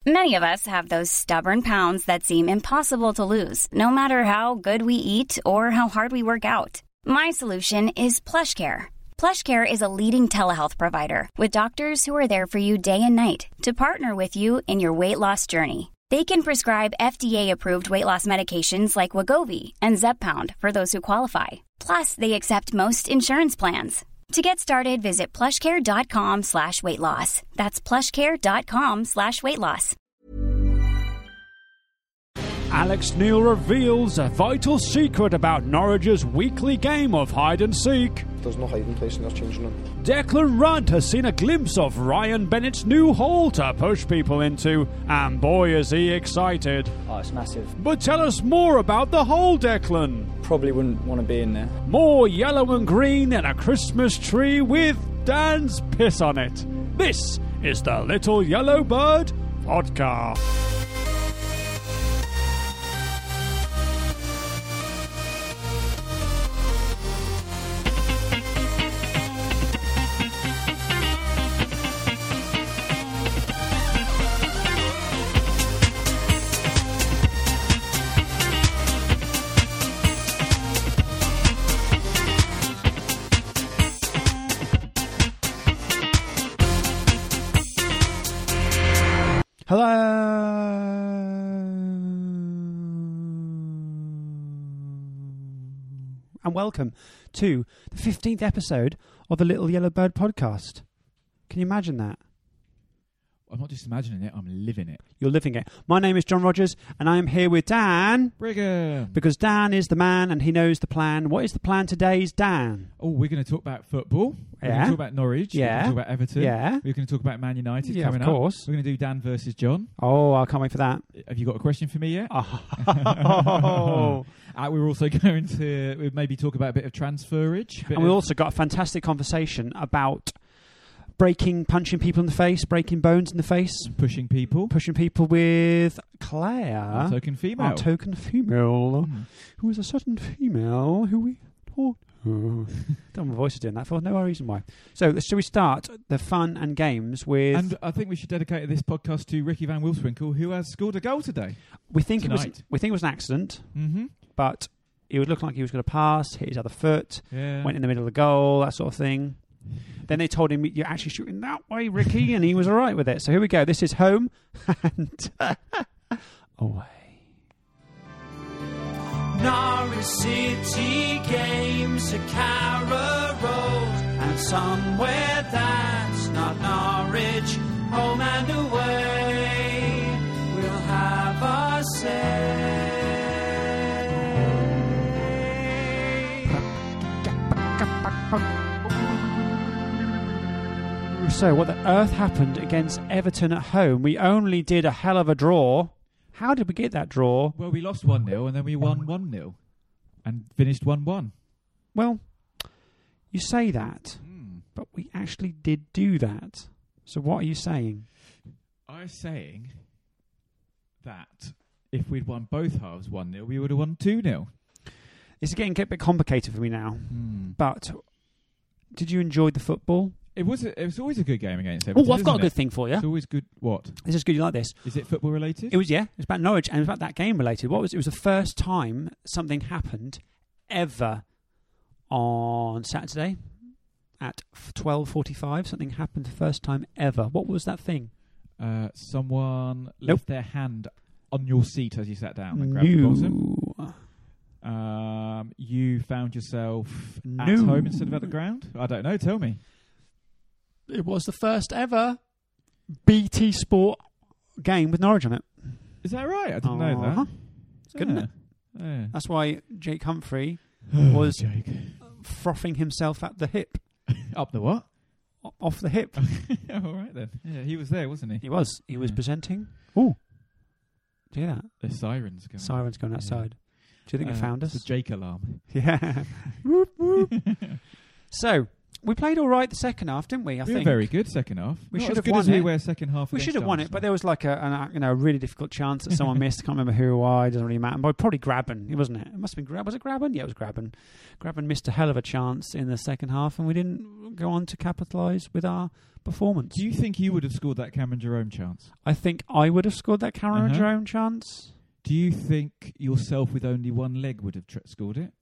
Many of us have those stubborn pounds that seem impossible to lose, no matter how good we eat or how hard we work out. My solution is PlushCare. PlushCare is a leading telehealth provider with doctors who are there for you day and night to partner with you in your weight loss journey. They can prescribe FDA-approved weight loss medications like Wegovy and Zepbound for those who qualify. Plus, they accept most insurance plans. To get started, visit plushcare.com/weightloss. That's plushcare.com/weightloss. Alex Neil reveals a vital secret about Norwich's weekly game of hide and seek. There's no hiding place in this changing room. Declan Rudd has seen a glimpse of Ryan Bennett's new hole to push people into, and boy is he excited. Oh, it's massive. But tell us more about the hole, Declan. Probably wouldn't want to be in there. More yellow and green than a Christmas tree with Dan's piss on it. This is the Little Yellow Bird Podcast. Hello and welcome to the 15th episode of the Little Yellow Bird Podcast. Can you imagine that? I'm not just imagining it, I'm living it. You're living it. My name is John Rogers and I am here with Dan. Brigham! Because Dan is the man and he knows the plan. What is the plan today, Dan? Oh, we're going to talk about football. We're going to talk about Norwich. Yeah. We're going to talk about Everton. Yeah. We're going to talk about Man United Yeah, coming of up. course. We're going to do Dan versus John. Oh, I can't wait for that. Have you got a question for me yet? Oh. We're also going to maybe talk about a bit of transferage. And we also got a fantastic conversation about punching people in the face, breaking bones in the face. Pushing people with Claire. Our token female. Our token female. Who is a certain female who we taught her. Don't know my voice is doing that for no reason why. So, shall we start the fun and games with... And I think we should dedicate this podcast to Ricky Van Wilswinkle, who has scored a goal today. We think it was an accident, but it would look like he was going to pass, hit his other foot, went in the middle of the goal, that sort of thing. Then they told him, you're actually shooting that way, Ricky, and he was all right with it. So here we go. This is home and away. Norwich City games at Carrow Road, and somewhere that's not Norwich, home and away, we'll have a say. So, what the earth happened against Everton at home? We only did a hell of a draw. How did we get that draw? Well, we lost 1-0 and then we won 1-0 and finished 1-1. Well, you say that, but we actually did do that. So what are you saying? I'm saying that if we'd won both halves 1-0, we would have won 2-0. It's getting a bit complicated for me now. But did you enjoy the football? It was always a good game against Everton. Oh, I've got a good thing for you. It's always good. What? This is good. You like this? Is it football related? It was, yeah. It was about Norwich and it was about that game related. It was the first time something happened ever on Saturday at 12:45. Something happened the first time ever. What was that thing? Someone left their hand on your seat as you sat down and grabbed the bottom. You found yourself at home instead of at the ground? I don't know. Tell me. It was the first ever BT Sport game with Norwich on it. Is that right? I didn't know that. It's good, isn't it? Yeah. That's why Jake Humphrey was frothing himself at the hip. Up the what? Off the hip. All right then. Yeah, he was there, wasn't he? He was. He was presenting. Oh, do you hear that? There's sirens going. Sirens going outside. Do you think it found us? It's a Jake alarm. Yeah. Whoop, whoop. So, We played all right the second half, didn't we? I we think were very good second half. We Not should as have good won as we it. were second half. We should have won it, but there was like a really difficult chance that someone missed. I can't remember who or why. It doesn't really matter. But probably Graben, wasn't it? It must have been Was it Graben? Yeah, it was Graben. Graben missed a hell of a chance in the second half, and we didn't go on to capitalise with our performance. Do you think you would have scored that Cameron Jerome chance? I think I would have scored that Cameron Jerome chance. Do you think yourself with only one leg would have scored it?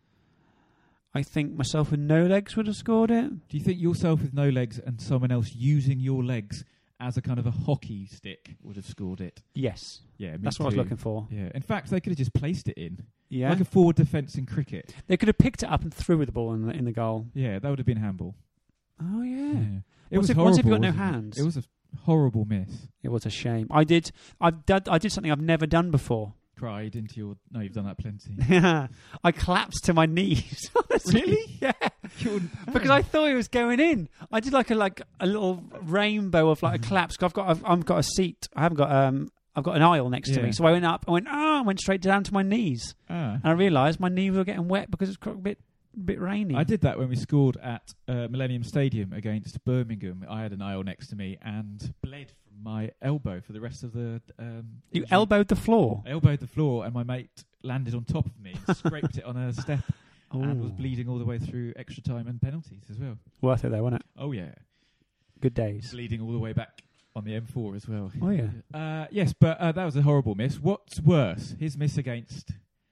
I think myself with no legs would have scored it. Do you think yourself with no legs and someone else using your legs as a kind of a hockey stick would have scored it? Yes. Yeah, me that's too. what I was looking for. Yeah. In fact, they could have just placed it in. Yeah. Like a forward defence in cricket. They could have picked it up and threw with the ball in the goal. Yeah, that would have been handball. Oh, yeah. It was horrible. Once if you got no wasn't it? hands. It was a horrible miss. It was a shame. I did something I've never done before. Cried into your... No, you've done that plenty. I collapsed to my knees. Really? Yeah. Because I thought it was going in. I did like a little rainbow of like a collapse. I've got a seat. I haven't got I've got an aisle next to me. So I went up. I went straight down to my knees. And I realised my knees were getting wet because it's a bit rainy. I did that when we scored at Millennium Stadium against Birmingham. I had an aisle next to me and bled from my elbow for the rest of the... you elbowed the floor? I elbowed the floor and my mate landed on top of me and scraped it on a step and was bleeding all the way through extra time and penalties as well. Worth it though, wasn't it? Oh, yeah. Good days. Bleeding all the way back on the M4 as well. Oh, yeah. Yes, but that was a horrible miss. What's worse, his miss against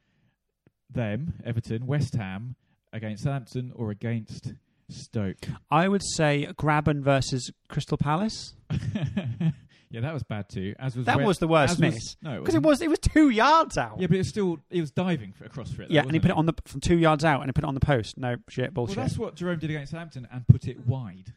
them, Everton, West Ham, against Southampton, or against Stoke? I would say Graben versus Crystal Palace. Yeah, that was bad too. That was the worst miss. No, because it was 2 yards out. Yeah, but he was diving across for it. Though, yeah, and he put it from 2 yards out, and he put it on the post. No shit, bullshit. Well, that's what Jerome did against Southampton and put it wide.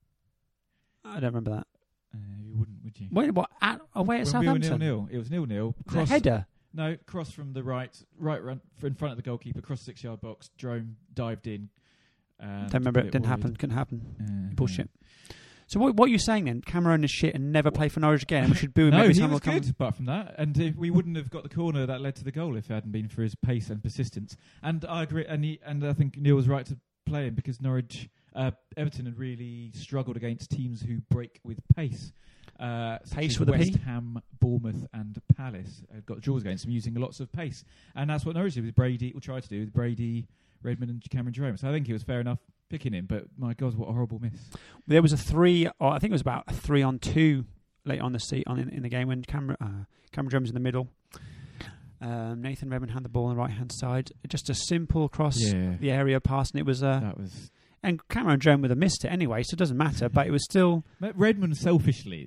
I don't remember that. You wouldn't, would you? Wait, what? Away at Southampton? We were 0-0. It was 0-0. A header? No, cross from the right run in front of the goalkeeper, across the 6-yard box. Jerome dived in. Don't remember it. Didn't happen. Couldn't happen. Bullshit. So what are you saying then? Cameron is shit and never play for Norwich again. We should boo him every time. No, he was good apart from that. And we wouldn't have got the corner that led to the goal if it hadn't been for his pace and persistence. And I agree. And I think Neil was right to play him because Everton had really struggled against teams who break with pace. Pace with West Ham, Bournemouth, and Palace got draws against them using lots of pace, and that's what Norwich did with Brady. Or tried to do with Brady, Redmond, and Cameron Jerome. So I think it was fair enough picking him. But my God, what a horrible miss! There was I think it was about a 3-on-2 late on in the game when Cameron Jerome was in the middle. Nathan Redmond had the ball on the right hand side. Just a simple cross the area pass, and it was that was. And Cameron Jerome would have missed it anyway, so it doesn't matter. But it was still... Redmond selflessly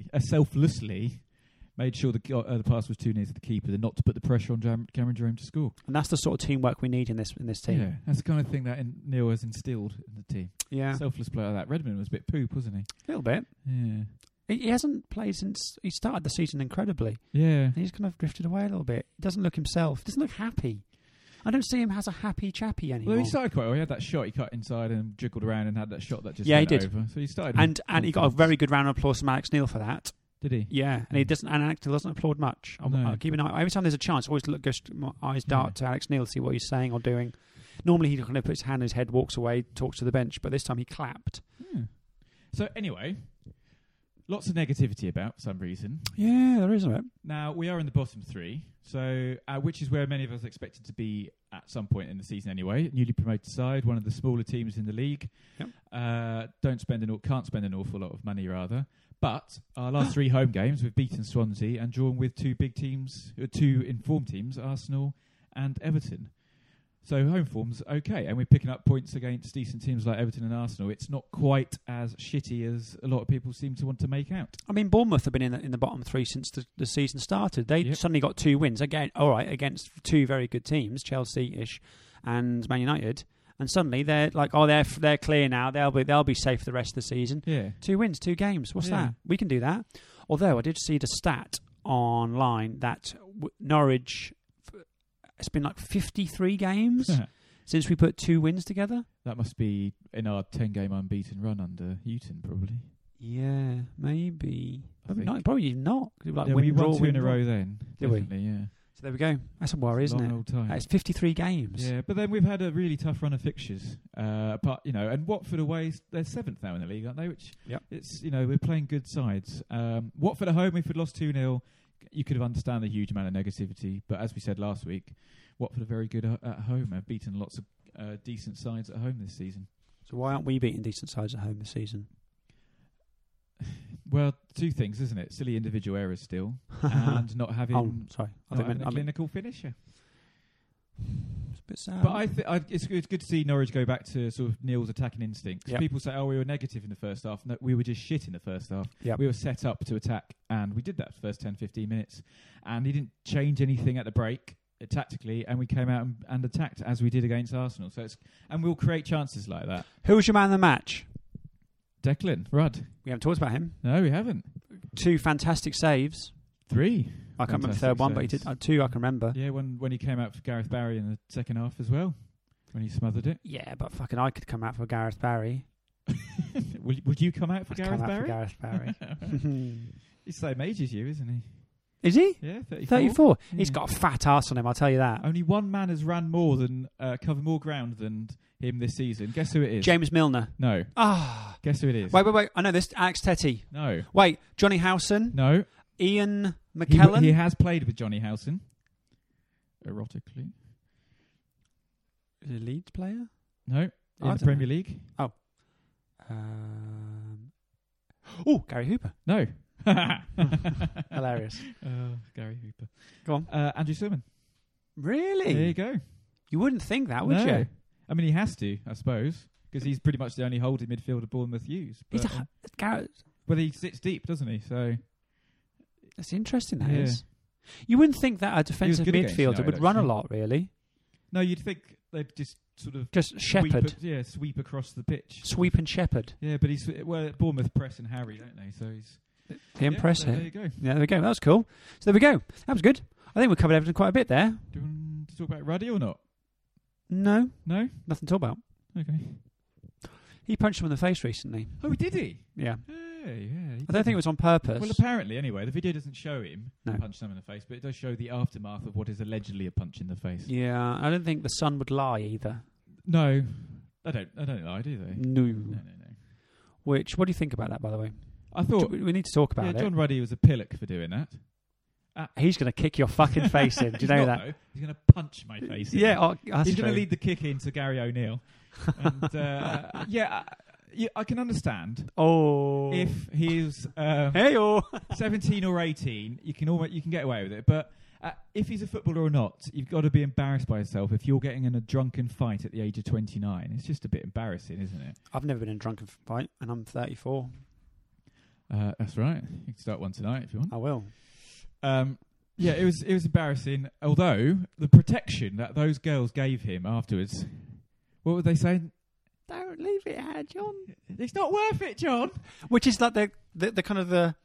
made sure the pass was too near to the keeper and not to put the pressure on Cameron Jerome to score. And that's the sort of teamwork we need in this team. Yeah, that's the kind of thing that Neil has instilled in the team. Yeah. Selfless play like that. Redmond was a bit poop, wasn't he? A little bit. Yeah. He hasn't played since... He started the season incredibly. Yeah. And he's kind of drifted away a little bit. He doesn't look himself. He doesn't look happy. I don't see him as a happy chappy anymore. Well, he started quite well. He had that shot. He cut inside and jiggled around and had that shot that just went over. So he started. And he got a very good round of applause from Alex Neil for that. Did he? Yeah, and he doesn't. And Alex Neil doesn't applaud much. I'll keep an eye. Every time there's a chance, I always my eyes dart to Alex Neil to see what he's saying or doing. Normally, he kind of puts his hand on his head, walks away, talks to the bench. But this time, he clapped. So anyway. Lots of negativity about for some reason. Yeah, there is a bit. Now, we are in the bottom three, so which is where many of us expected to be at some point in the season anyway. Newly promoted side, one of the smaller teams in the league. Yep. Can't spend an awful lot of money, rather. But our last 3 home games, we've beaten Swansea and drawn with 2 informed teams, Arsenal and Everton. So home form's okay, and we're picking up points against decent teams like Everton and Arsenal. It's not quite as shitty as a lot of people seem to want to make out. I mean, Bournemouth have been in the bottom 3 since the season started. They suddenly got 2 wins again. All right, against 2 very good teams, Chelsea-ish and Man United, and suddenly they're like, they're clear now. They'll be safe for the rest of the season. Yeah, 2 wins, 2 games. What's that? We can do that. Although I did see the stat online that Norwich. It's been like 53 games since we put 2 wins together. That must be in our 10-game unbeaten run under Houghton, probably. Yeah, maybe. Probably not. We won 2 in a row then. Did we? Yeah. So there we go. That's a worry, isn't it? Old time. It's 53 games. Yeah, but then we've had a really tough run of fixtures. But and Watford away, they're 7th now in the league, aren't they? Which it's we're playing good sides. Watford at home, if we'd lost 2-0, you could have understand the huge amount of negativity. But as we said last week, Watford are very good at home. Have beaten lots of decent sides at home this season. So why aren't we beating decent sides at home this season? Well, two things, isn't it? Silly individual errors still, and not having a clinical finisher. It's a bit sad. But it's good to see Norwich go back to sort of Neil's attacking instincts. Yep. People say, we were negative in the first half. No, we were just shit in the first half. Yep. We were set up to attack, and we did that for the first 10-15 minutes. And he didn't change anything at the break tactically, and we came out and attacked as we did against Arsenal. And we'll create chances like that. Who was your man of the match? Declan Rudd. We haven't talked about him. No, we haven't. 2 fantastic saves. 3. I can't remember the third one, but he did 2. I can remember. Yeah, when he came out for Gareth Barry in the second half as well, when he smothered it. Yeah, but fucking I could come out for Gareth Barry. Would you come out for Gareth Barry? For Gareth Barry. He's the same age as you, isn't he? Is he? Yeah, 34. Yeah. He's got a fat arse on him, I'll tell you that. Only one man has ran more than covered more ground than him this season. Guess who it is? James Milner. No. Guess who it is? Wait. I know this. Alex Tetty. No. Wait, Johnny Howson. No. Ian McKellen. He has played with Johnny Howson. Erotically. Is he a Leeds player? No. In the Premier League. Oh. Gary Hooper. No. Hilarious. Gary Hooper. Go on. Andrew Silman. Really? There you go. You wouldn't think that, would you? I mean, he has to, I suppose, because he's pretty much the only holding midfielder Bournemouth use. But, well, he sits deep, doesn't he? So that's interesting. That is. You wouldn't think that a defensive midfielder would run a lot, really. No, you'd think they'd just sort of shepherd. Sweep across the pitch. Sweep and shepherd. Yeah, but he's Bournemouth press and Harry, don't they? So he's. Impressive. There you go. Yeah, there we go. That was cool. So there we go. That was good. I think we covered everything quite a bit there. Do you want to talk about Ruddy or not? No. No? Nothing to talk about. Okay. He punched him in the face recently. Oh, did he? Yeah. Yeah. I don't think it was on purpose. Well, apparently, anyway. The video doesn't show him punch someone in the face, but it does show the aftermath of what is allegedly a punch in the face. Yeah, I don't think the Sun would lie either. No. They don't lie, do they? No. What do you think about that, by the way? I thought we need to talk about it. John Ruddy was a pillock for doing that. He's going to kick your fucking face in. Do you know that? Though. He's going to punch my face in. Yeah, he's going to lead the kick in to Gary O'Neill. And, I can understand. If he's 17 or 18, you can get away with it. But if he's a footballer or not, you've got to be embarrassed by yourself if you're getting in a drunken fight at the age of 29. It's just a bit embarrassing, isn't it? I've never been in a drunken fight, and I'm 34. That's right. You can start one tonight if you want. I will. It was embarrassing. Although the protection that those girls gave him afterwards, what were they saying? Don't leave it out, John. It's not worth it, John. Which is like the kind of the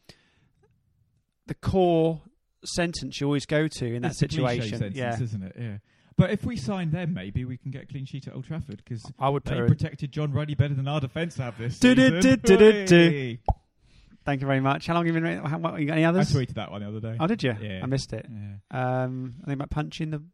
core sentence you always go to in that situation. Sentence, isn't it? Yeah. But if we sign them, maybe we can get a clean sheet at Old Trafford because they protected John Ruddy better than our defence have this season. Thank you very much. How long have you been? You got any others? I tweeted that one the other day. Oh, did you? Yeah. I missed it. Yeah. I think about punching the.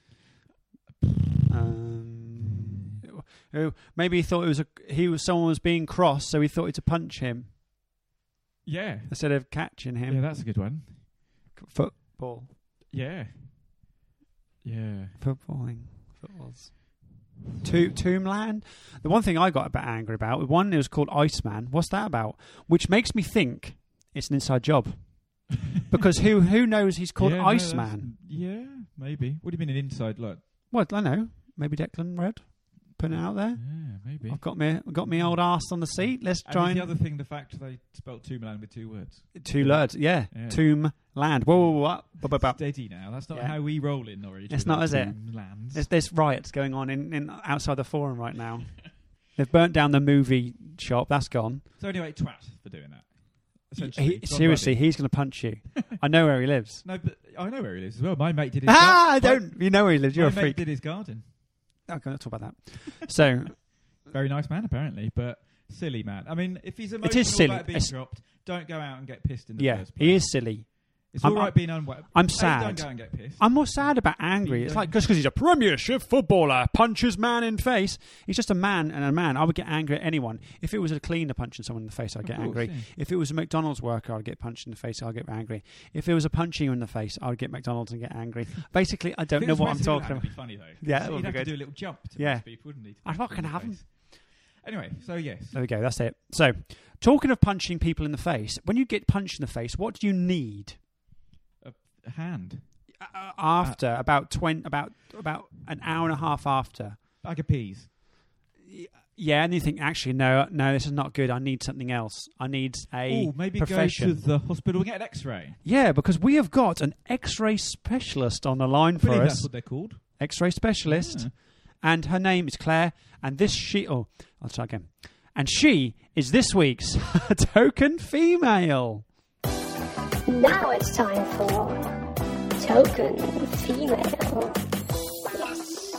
Maybe he thought someone was being cross, so he thought he to punch him. Yeah. Instead of catching him. Yeah, that's a good one. Football. Yeah. Yeah. Footballs. Tombland. The one thing I got a bit angry about, one it was called Iceman. What's that about? Which makes me think it's an inside job. Because who knows he's called Iceman? Yeah, maybe. What do you mean an inside look? Well, I know. Maybe Declan Red. Putting it out there. Yeah, maybe. I've got me old arse on the seat. Let's try. The other thing, the fact they spelled Tombland with 2 words. 2 words, yeah. Tombland. Whoa. Steady now. That's not how we roll in Norwich. It's not, is it? There's riots going on in outside the Forum right now. They've burnt down the movie shop. That's gone. So anyway, twat for doing that. Seriously, he's going to punch you. I know where he lives. No, but I know where he lives as well. My mate did his garden. You know where he lives. You're a freak. My mate did his garden. Okay, let's talk about that. So, very nice man apparently, but silly man. I mean, if he's emotional about being dropped, don't go out and get pissed in the first place. He is silly. It's all right being unwell. I'm sad. Don't go and get pissed. I'm more sad about angry. It's like just because he's a Premiership footballer, punches man in face. He's just a man and a man. I would get angry at anyone. If it was a cleaner punching someone in the face, I'd get angry. Yeah. If it was a McDonald's worker, I'd get punched in the face. I'd get angry. If it was a punching you in the face, I'd get McDonald's and get angry. Basically, I don't know what I'm talking about. That'd be funny though. Yeah, so you'd have to do a little jump to most people, wouldn't he? I'm not going to have him. Anyway, so yes. There we go. That's it. So, talking of punching people in the face, when you get punched in the face, what do you need? A hand. After about an hour and a half after. Bag of peas. Yeah, and you think, actually, no, this is not good. I need something else. I need a maybe profession. Go to the hospital and get an X-ray. Yeah, because we have got an X-ray specialist on the line for us. That's what they're called. X-ray specialist. Yeah. And her name is Claire. And I'll try again. And she is this week's token female. Now it's time for Token Female. Yes.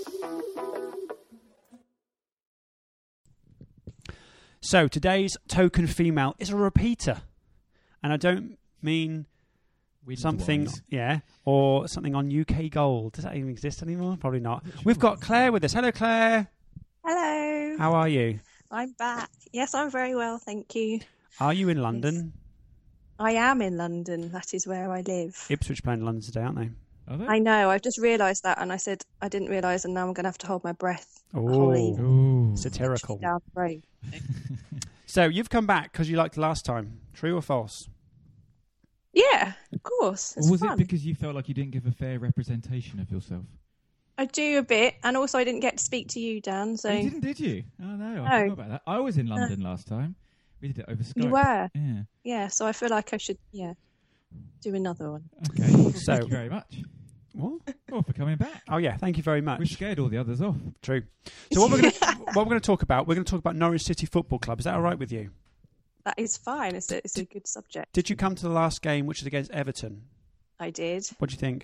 So today's token female is a repeater. And I don't mean something, or something on UK Gold. Does that even exist anymore? Probably not. We've got Claire with us. Hello, Claire. Hello. How are you? I'm back. Yes, I'm very well, thank you. Are you in London? Yes. I am in London. That is where I live. Ipswich playing in London today, aren't they? Are they? I know. I've just realised that, and I said I didn't realise, and now I'm going to have to hold my breath. Oh, satirical. Down the road. So you've come back because you liked last time. True or false? Yeah, of course. It's was fun. it because you felt like you didn't give a fair representation of yourself? I do a bit, and also I didn't get to speak to you, Dan. So you didn't, did you? Oh no, I forgot about that. I was in London last time. We did it over Skype. You were? Yeah. Yeah, so I feel like I should, do another one. Okay, so thank you very much. What? Well, for coming back. Oh yeah, thank you very much. We scared all the others off. True. So what we're going to talk about? We're going to talk about Norwich City Football Club. Is that all right with you? That is fine. It's a good subject. Did you come to the last game, which is against Everton? I did. What do you think?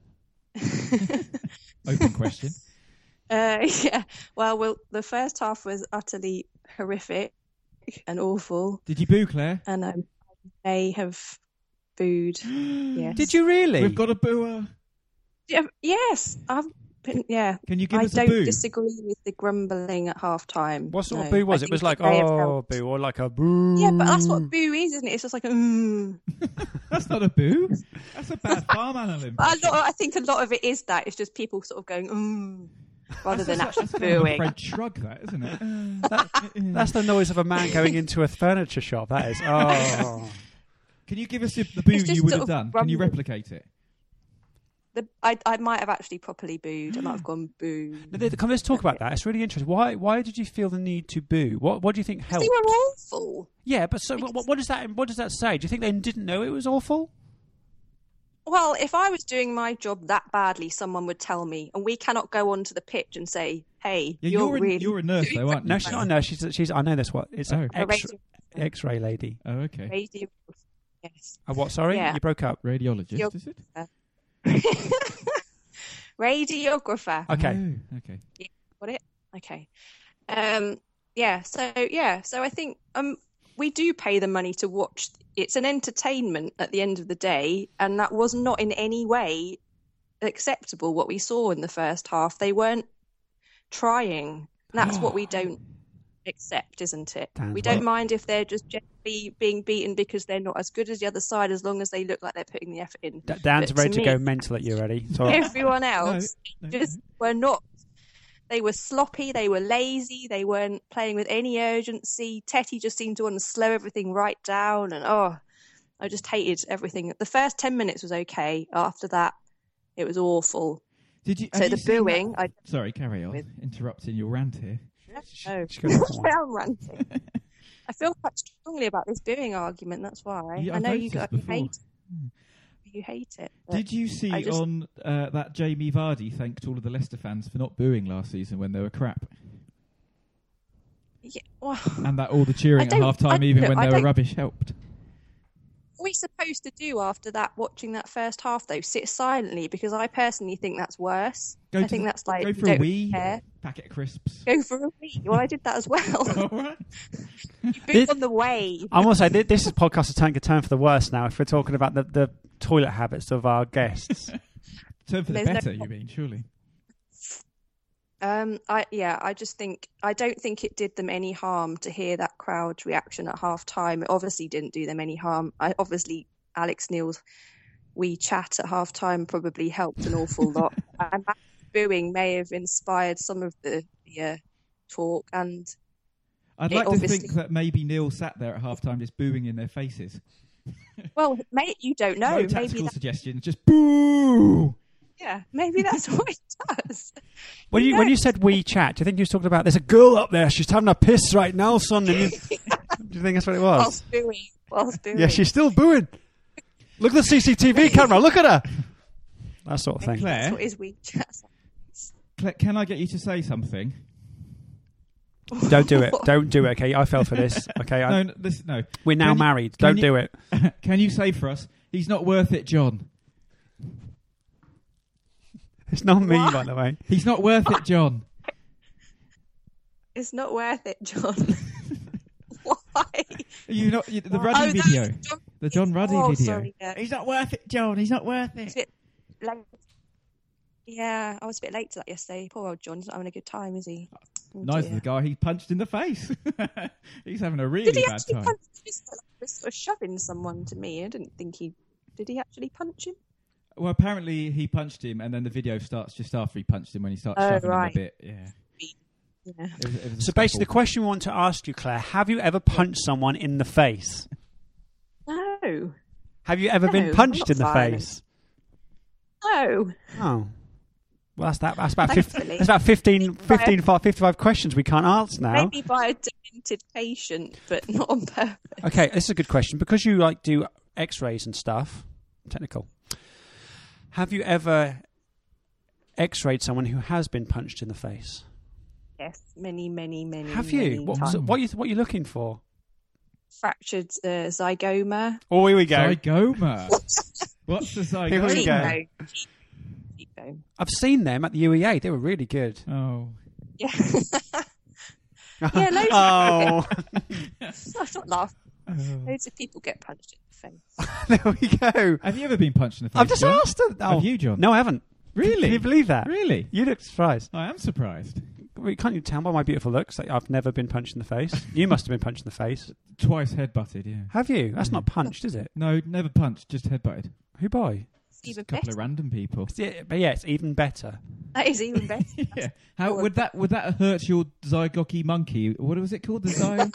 Open question. Yeah. Well, the first half was utterly horrific and awful. Did you boo, Claire? And I may have booed. Yes. Did you really? We've got a booer. Yeah, yes. Yeah. Can you give us a boo? I don't disagree with the grumbling at half time. What sort of boo was it? It was like, oh, boo, or like a boo. Yeah, but that's what boo is, isn't it? It's just like a That's not a boo. That's a bad farm animal. I think a lot of it is that. It's just people sort of going, rather than actually booing. That's a French shrug, that, isn't it? That's the noise of a man going into a furniture shop, that is. Oh. Can you give us the boo you would have done? Can you replicate it? I might have actually properly booed. I might have gone boo. Let's talk about that. It's really interesting. Why did you feel the need to boo? What do you think helped? They were awful. Yeah, but so what does that say? Do you think they didn't know it was awful? Well, if I was doing my job that badly, someone would tell me, and we cannot go onto the pitch and say, "Hey, you're a nurse, though, aren't you? No, she's not a nurse. She's. I know this. What? It's an X-ray lady. Oh, okay. Radio. Yes. What? Sorry, you broke up. Radiologist, is it? Radiographer. Okay. Okay. Yeah, got it. Okay. So I think we do pay the money to watch. It's an entertainment at the end of the day, and that was not in any way acceptable. What we saw in the first half, they weren't trying. That's what we don't accept, isn't it? We don't mind if they're just generally being beaten because they're not as good as the other side, as long as they look like they're putting the effort in. Dan's ready to go mental at you already. Everyone else just were not. They were sloppy, they were lazy, they weren't playing with any urgency. Tetty just seemed to want to slow everything right down, and I just hated everything. The first 10 minutes was okay. After that, it was awful. The booing... Sorry, carry on. Interrupting your rant here. I'm ranting. I feel quite strongly about this booing argument, that's why. I know you hate it. You hate it. Did you see on that Jamie Vardy thanked all of the Leicester fans for not booing last season when they were crap? Yeah, well, and that all the cheering at half-time, even when they were rubbish, helped. What are we supposed to do after that, watching that first half, though? Sit silently? Because I personally think that's worse. I think that's like... Go for a wee, packet of crisps. Go for a wee. Well, I did that as well. All right. You booed on the way. I must say, this podcast is taking a turn for the worse now. If we're talking about the toilet habits of our guests. Turn for the There's better, no- you mean, surely? I just think I don't think it did them any harm to hear that crowd reaction at half time. It obviously didn't do them any harm. Obviously, Alex Neil's wee chat at half time probably helped an awful lot. And that booing may have inspired some of the talk. And I'd like to think that maybe Neil sat there at half time just booing in their faces. Well, mate, you don't know. No Maybe tactical suggestions, just boo! yeah, maybe that's what it does. When you said we chat, do you think you were talking about there's a girl up there, she's having a piss right now, son? And do you think that's what it was? Whilst booing. Yeah, she's still booing. Look at the CCTV camera, look at her. That sort of thing. Claire, That's what his we chat. Claire, can I get you to say something? Don't do it. Don't do it, okay? I fell for this, okay? No. We're now married. Don't do it. Can you say for us, he's not worth it, John? It's not me, What? by the way. He's not worth it, John. It's not worth it, John. Why? The Ruddy video. The John Ruddy video. Sorry, yeah. He's not worth it, John. He's not worth it. It's a bit late. Yeah, I was a bit late to that yesterday. Poor old John. He's not having a good time, is he? Oh, Nice dear. the guy he punched in the face. He's having a Did really he bad actually time. punch? Was sort of shoving someone to me. I didn't think he. Did he actually punch him? Well, apparently he punched him, and then the video starts just after he punched him when he starts Oh, shoving right. him a bit. Yeah. Yeah. It was a So basically, the scuffle. question we want to ask you, Claire, have you ever punched someone in the face? No. Have you ever been No, punched not in the violent. face? No. Oh. Well, that's that. That's about Thankfully. that's about 55 questions we can't answer now. Maybe by a demented patient, but not on purpose. Okay, this is a good question because you do X-rays and stuff. Technical. Have you ever X-rayed someone who has been punched in the face? Yes, many. Have you? many What times. are you looking for? Fractured zygoma. Oh, here we go. Zygoma. What's the Here we zygoma? go. Cheekbone. I've seen them at the UEA. They were really good. Oh. Yeah. Yeah, loads Oh, I'm not laughing. Loads of people get punched in the face. there we go. Have you ever been punched in the face? I've just John? asked her. Oh, Have you, John? No, I haven't. Really? Can you believe that? Really? You look surprised. I am surprised. Well, can't you tell by my beautiful looks that I've never been punched in the face? You must have been punched in the face. Twice headbutted, yeah. Have you? That's not punched, is it? No, never punched, just headbutted. Who by? It's Just even a couple better. of random people. Yeah, but yeah, it's even better. That is even better. Yeah. How would that hurt your zygocky monkey? What was it called? The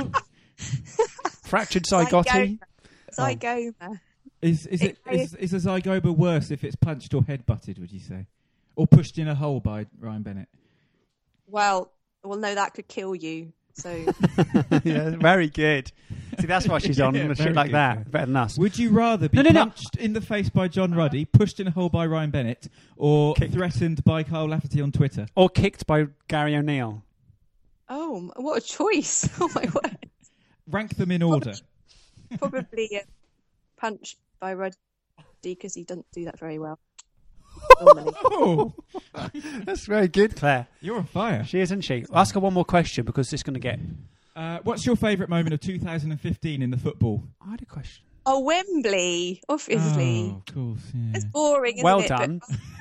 Fractured zygote. Zygoma. Is a zygoma worse if it's punched or headbutted? Would you say, or pushed in a hole by Ryan Bennett? Well, no, that could kill you. So Yeah, very good. See, that's why she's on Yeah, shit very like good, that. yeah. Better than us. Would you rather be No. punched in the face by John Ruddy, pushed in a hole by Ryan Bennett, or threatened by Carl Lafferty on Twitter? Or kicked by Gary O'Neill. oh, what a choice. Oh my word. Rank them in order. Probably punched by Ruddy because he doesn't do that very well. Normally. Oh, That's very good, Claire. you're on fire. She is, isn't she? I'll ask her one more question because it's going to get... What's your favourite moment of 2015 in the football? I had a question. Oh, Wembley, obviously. Oh, of course, yeah. It's boring, isn't Well it? done.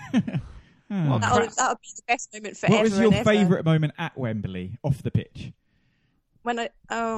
Oh. That'll be the best moment forever. What was your and ever. favourite moment at Wembley, off the pitch? When I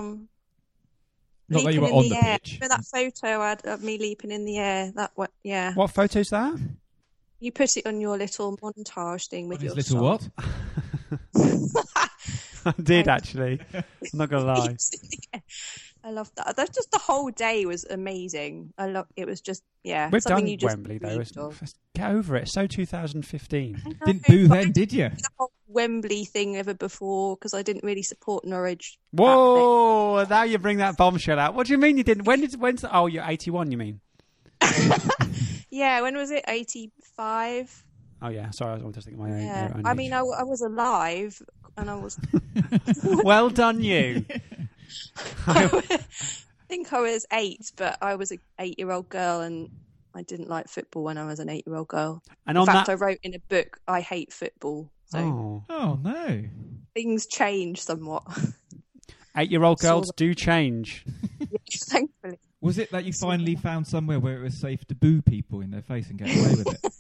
Not that you leaping were in on the the air. pitch. Remember that photo I had of me leaping in the air? That one, yeah. What photo's that? You put it on your little montage thing with His your little song. what? I did, actually. I'm not going to lie. Leaps in the air. I love that. That's just the whole day was amazing. It was just We've something done you just Wembley, though. dreamed of. Get over it. It's so 2015. I know, Didn't boo but I then, did you? did the whole Wembley thing ever before because I didn't really support Norwich. Whoa! Now you bring that bombshell out. What do you mean you didn't? When's the... Oh, you're 81, you mean? Yeah, when was it? 85? Oh, yeah. Sorry, I was just thinking my own. Yeah. own I age. mean, I was alive and I was... Well done, you. I think I was 8, but I was an 8-year-old girl and I didn't like football when I was an 8-year-old girl. And In on fact, that... I wrote in a book, I hate football. So Oh. Oh, no. things change somewhat. 8-year-old girls do change. Thankfully. Was it that you finally found somewhere where it was safe to boo people in their face and get away with it?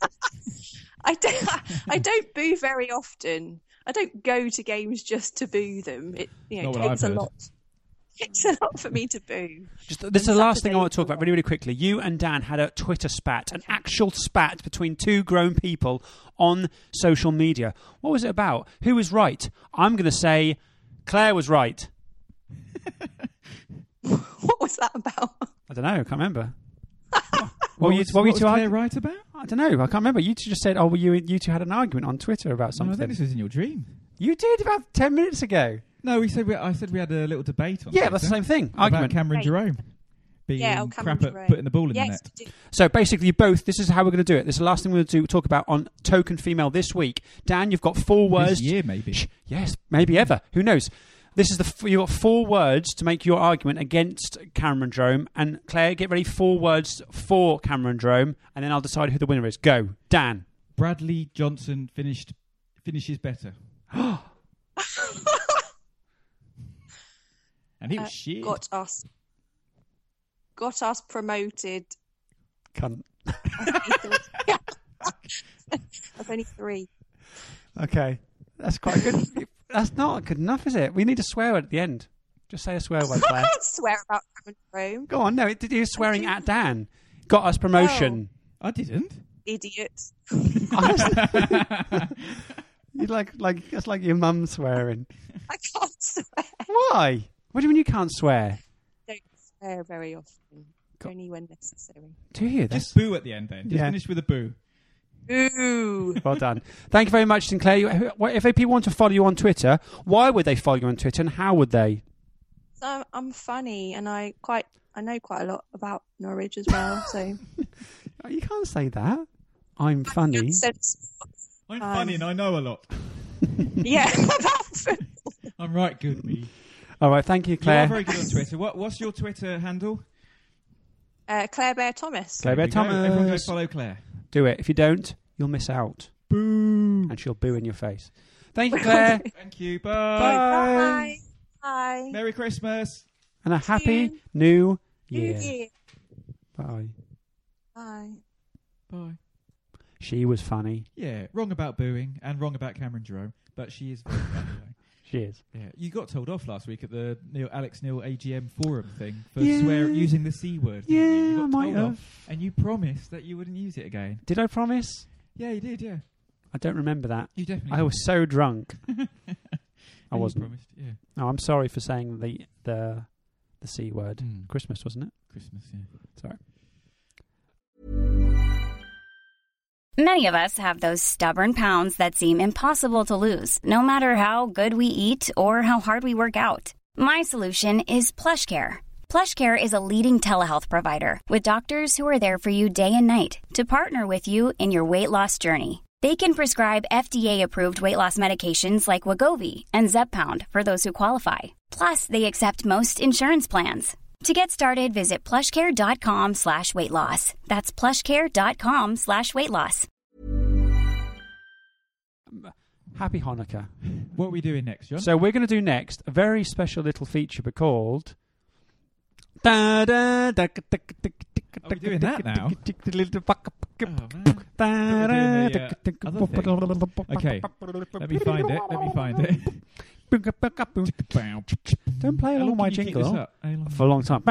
I don't boo very often. I don't go to games just to boo them. It takes a lot. It's a lot for me to boo. This is the last thing I want to talk about really, really quickly. You and Dan had a Twitter spat, an actual spat between two grown people on social media. What was it about? Who was right? I'm going to say Claire was right. What was that about? I don't know. I can't remember. What was Claire right about? I don't know. I can't remember. You two just said, you two had an argument on Twitter about something. I think this was in your dream. You did about 10 minutes ago. No, I said we had a little debate on Twitter. That's the same thing. Argument. About Cameron Jerome being crap at putting the ball in the net. So basically, this is how we're going to do it. This is the last thing we're going to talk about on Token Female this week. Dan, you've got 4 words. This year, maybe. Yes, maybe ever. Who knows? This is you've got 4 words to make your argument against Cameron Jerome. And Claire, get ready, 4 words for Cameron Jerome, and then I'll decide who the winner is. Go, Dan. Bradley Johnson finishes better. And he was shit. Got us promoted. Cunt. That's only 3. Okay, that's quite good. That's not good enough, is it? We need a swear word at the end. Just say a swear word, Claire. I don't swear about Cameron Jerome. Go on, no, he was swearing at Dan. Got us promotion. I didn't. Idiot. You like that's like your mum swearing. I can't swear. Why? What do you mean you can't swear? I don't swear very often. Only when necessary. Do you? Just boo at the end then. Just finish with a boo. Ooh. Well done. Thank you very much, Sinclair. If people want to follow you on Twitter, why would they follow you on Twitter and how would they? So I'm funny and I know quite a lot about Norwich as well. So you can't say that. I'm funny. I'm funny and I know a lot. Yeah, about football. I'm right good, me. All right, thank you, Claire. You are very good on Twitter. What's your Twitter handle? Claire Bear Thomas. Claire Bear Thomas. Everyone go follow Claire. Do it. If you don't, you'll miss out. Boo. And she'll boo in your face. Thank you, Claire. Thank you. Bye. Bye. Bye. Merry Christmas. And a happy new year. Bye. Bye. Bye. She was funny. Yeah, wrong about booing and wrong about Cameron Jerome, but she is very funny. She is. Yeah, you got told off last week at the Alex Neil AGM forum thing for using the C word. Yeah, you got I might have. And you promised that you wouldn't use it again. Did I promise? Yeah, you did. Yeah. I don't remember that. You definitely. I was so drunk. I wasn't. You promised, yeah. No, I'm sorry for saying the C word. Christmas, wasn't it? Christmas. Yeah. Sorry. Many of us have those stubborn pounds that seem impossible to lose, no matter how good we eat or how hard we work out. My solution is PlushCare. PlushCare is a leading telehealth provider with doctors who are there for you day and night to partner with you in your weight loss journey. They can prescribe FDA-approved weight loss medications like Wegovy and Zepbound for those who qualify. Plus, they accept most insurance plans. To get started, visit plushcare.com/weightloss. That's plushcare.com/weightloss. Happy Hanukkah. What are we doing next, John? So we're going to do next a very special little feature called... Are we doing that now? Okay, let me find it. Don't play along my jingle for a long time.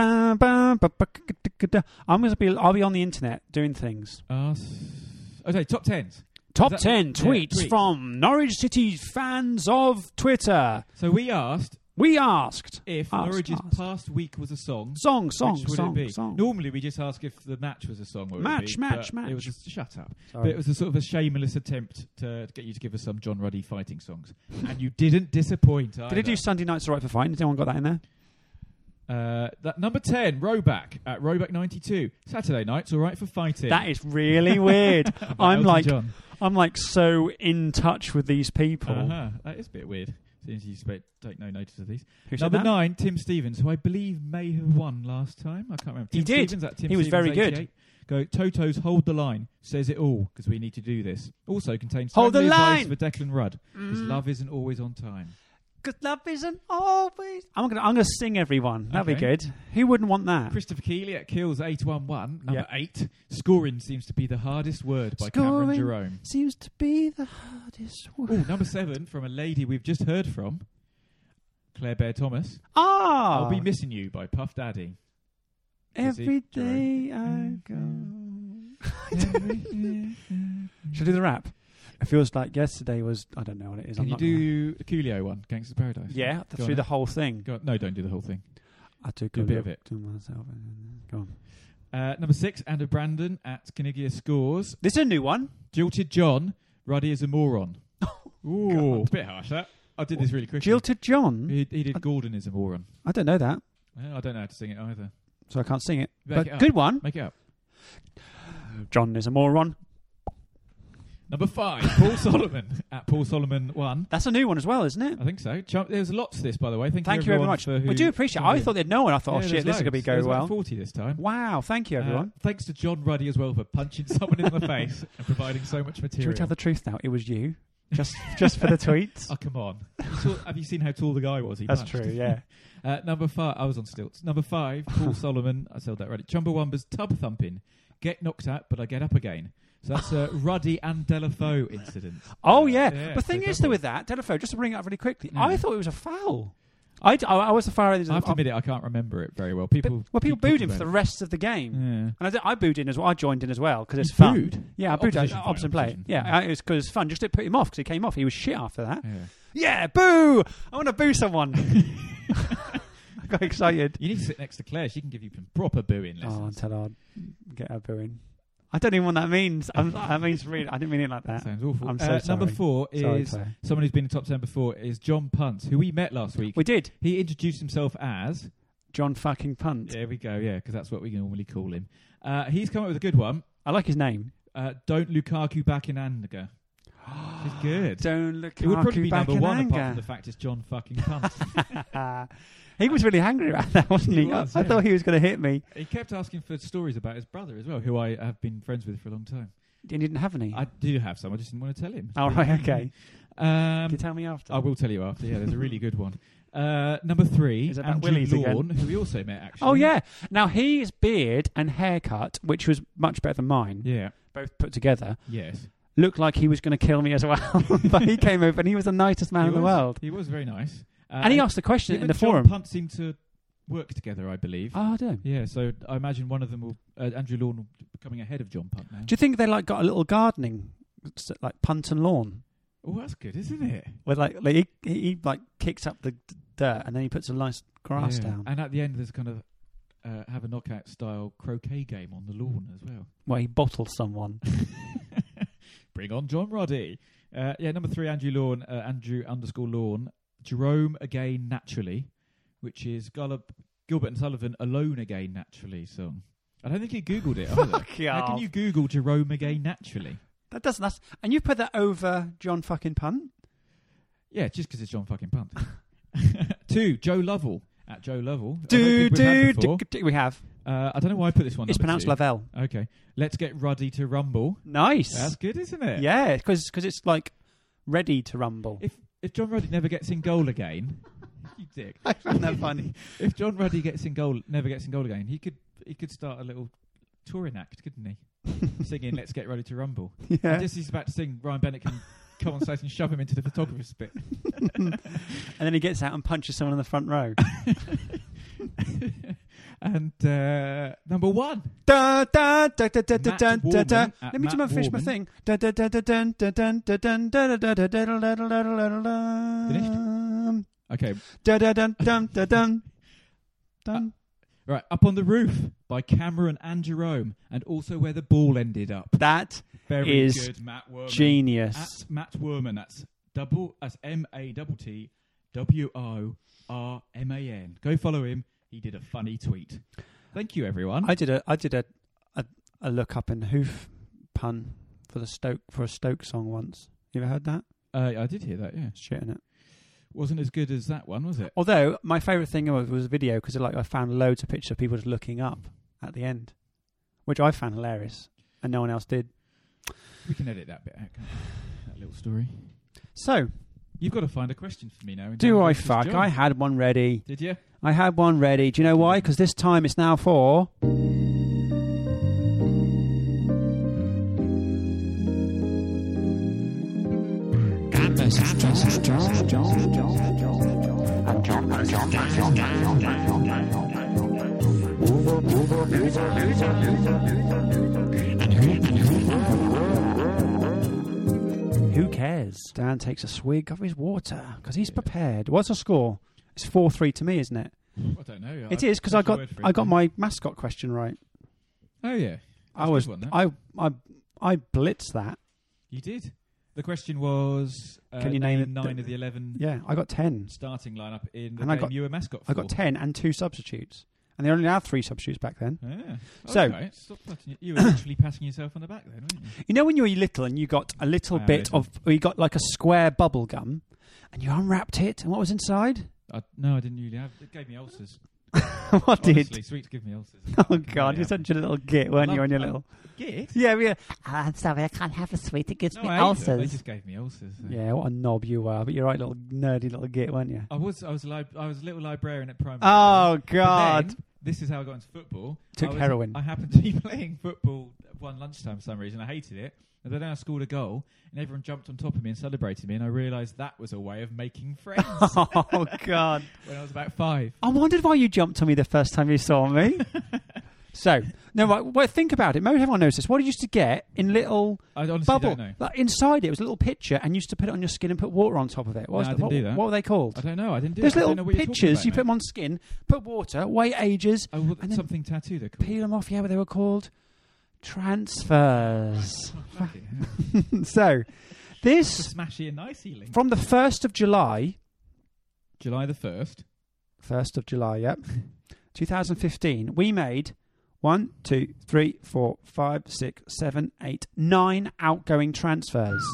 I'll be on the internet doing things. Okay, top 10s. Top 10 tweets from Norwich City's fans of Twitter. So we asked if Norwich's past week was a song. Song. Normally we just ask if the match was a song. Match. It was shut up. Sorry. But it was a sort of a shameless attempt to get you to give us some John Ruddy fighting songs. And you didn't disappoint either. Did it do Sunday Nights All Right for Fighting? Has anyone got that in there? That number 10, Roback at Roback92. Saturday Nights All Right for Fighting. That is really weird. I'm like so in touch with these people. That is a bit weird. Since you take no notice of these. Number 9, Tim Stevens, who I believe may have won last time. I can't remember. He did. He was very good. Go, Toto's Hold the Line says it all, because we need to do this. Also contains Hold the line for Declan Rudd, because love isn't always on time. 'Cause love isn't always. I'm gonna sing everyone. That'd be good. Who wouldn't want that? Christopher Keeley at Kills 811, number 8. Scoring seems to be the hardest word by Cameron Jerome. Seems to be the hardest word. Oh, number 7 from a lady we've just heard from, Claire Bear Thomas. Ah, I'll Be Missing You by Puff Daddy. Every day I go. Should I do the rap? It feels like yesterday was. I don't know what it is. Can you do the Coolio one, Gangsta's Paradise? Yeah, through the whole thing. Go on. No, don't do the whole thing. I took a bit of it to myself. Go on. Number 6, Andrew Brandon at Caniggia Scores. This is a new one. Jilted John, Ruddy is a moron. Ooh, bit harsh that. I did this really quickly. Jilted John? He did Gordon is a moron. I don't know that. I don't know how to sing it either. So I can't sing it. Make but it up. Good one. Make it up. John is a moron. Number 5, Paul Solomon at Paul Solomon 1. That's a new one as well, isn't it? I think so. There's a lot to this, by the way. Thank you very much. I do appreciate it. I thought they'd know, and I thought, this is going to be going well. 40 this time. Wow, thank you, everyone. Thanks to John Ruddy as well for punching someone in the face and providing so much material. Should we tell the truth now? It was you. Just for the tweets. Oh, come on. Have you seen how tall the guy was? That's true, yeah. Number 5, I was on stilts. Number 5, Paul Solomon. I said that right. Chumbawamba's Tub Thumping. Get knocked out, but I get up again. So that's a Ruddy and Delafoe incident. Oh, yeah. The thing is, though, with that, Delafoe, just to bring it up really quickly, I thought it was a foul. I was the far end. I have to admit it, I can't remember it very well. People booed him for the rest of the game. Yeah. And I booed in as well. I joined in as well because it's fun. Booed? Yeah, I booed opposition play. Yeah, it was because it's fun. Just to put him off because he came off. He was shit after that. Yeah, boo! I want to boo someone. I got excited. You need to sit next to Claire. She can give you proper booing lessons. Oh, until I get her booing. I don't even know what that means. That means really. I didn't mean it like that. Sounds awful. I'm so sorry. Number 4 is someone who's been in top 10 before. Is John Punt, who we met last week. We did. He introduced himself as John fucking Punt. There we go. Yeah, because that's what we normally call him. He's come up with a good one. I like his name. Don't Lukaku back in anger. It's good. Don't Lukaku it would probably be back number in 1 anger. apart from the fact it's John fucking Punt. He was really angry about that, wasn't he? I thought he was going to hit me. He kept asking for stories about his brother as well, who I have been friends with for a long time. You didn't have any? I do have some. I just didn't want to tell him. Oh, right, okay. Can you tell me after? I will tell you after. Yeah, there's a really good one. Number 3, is Andrew Lawn, who we also met, actually. Oh, yeah. Now, his beard and haircut, which was much better than mine, both put together, looked like he was going to kill me as well. But he came over and he was the nicest man in the world. He was very nice. And he asked the question in the forum. John Punt seemed to work together, I believe. Oh, I do. Yeah, so I imagine one of them will, Andrew Lawn, will be coming ahead of John Punt now. Do you think they got a little gardening, like Punt and Lawn? Oh, that's good, isn't it? Where he kicks up the dirt and then he puts a nice grass down. And at the end, there's kind of have a knockout style croquet game on the lawn as well. Where he bottles someone. Bring on John Roddy. Number 3, Andrew Lawn, Andrew_Lawn. Jerome Again Naturally, which is Gilbert and Sullivan Alone Again Naturally song. I don't think he Googled it either. How can you Google Jerome Again Naturally? And you put that over John fucking Punt? Yeah, just because it's John fucking Punt. 2, Joe Lovell at Joe Lovell. We have. I don't know why I put this one. It's pronounced 2. Lavelle. Okay, let's get Ruddy to rumble. Nice. That's good, isn't it? Yeah, because it's like ready to rumble. If John Ruddy never gets in goal again, you dick. I found that funny. If John Ruddy never gets in goal again, he could start a little touring act, couldn't he? Singing "Let's Get Ready to Rumble." Yeah. And just he's about to sing, Ryan Bennett can come on stage and shove him into the photographer's pit. And then he gets out and punches someone in the front row. And number 1. Let me finish my thing. Finished? Okay. Right, Up on the Roof by Cameron and Jerome, and also Where the Ball Ended Up. That is good, Matt Werman. Genius. At Matt Werman, that's MATTWORMAN. Go follow him. He did a funny tweet. Thank you, everyone. I did a look up in hoof pun for a Stoke song once. You ever heard that? I did hear that. Yeah, shit in it. Wasn't as good as that one, was it? Although my favourite thing was a video because I found loads of pictures of people just looking up at the end, which I found hilarious, and no one else did. We can edit that bit out, can't we? That little story. So, You've got to find a question for me now. Do I fuck? I had one ready. Did you? I had one ready. Do you know why? Because this time it's now for... Who cares? Dan takes a swig of his water because he's prepared. What's the score? It's 4-3 to me, isn't it? I don't know. It is because I got my mascot question right. Oh yeah, I blitzed that. You did. The question was, can you name 9 of the 11? Yeah, I got 10 starting lineup in the game you were mascot for. I got 10 and 2 substitutes, and they only had 3 substitutes back then. Yeah. So stop you were literally patting yourself on the back then, weren't you? You know when you were little and you got a little bit of, or you got like a square bubble gum, and you unwrapped it, and what was inside? No, I didn't really have. It gave me ulcers. Honestly, did? Sweets give me ulcers. Oh God, you're such a little git, weren't you? On your little git? Yeah. I'm sorry, I can't have a sweet. It gives me ulcers. They just gave me ulcers. So. Yeah, what a knob you were. But you're right, little nerdy little git, weren't you? I was a little librarian at primary. Oh God. Then, this is how I got into football. Took heroin. I happened to be playing football one lunchtime for some reason. I hated it. And then I scored a goal, and everyone jumped on top of me and celebrated me, and I realised that was a way of making friends. Oh, God. When I was about 5. I wondered why you jumped on me the first time you saw me. Well, think about it. Maybe everyone knows this. What did you used to get in little bubble? Like inside it was a little pitcher, and you used to put it on your skin and put water on top of it. I didn't do that. What were they called? I don't know. I didn't do There's that. There's little pitchers. You put them on skin, put water, wait ages. Oh, and something tattoo they're called. Peel them off, what they were called? Transfers. So, this... Smashy and nicey link. From the 1st of July... July the 1st? 1st of July, yep. 2015, we made 1, 2, 3, 4, 5, 6, 7, 8, 9 outgoing transfers.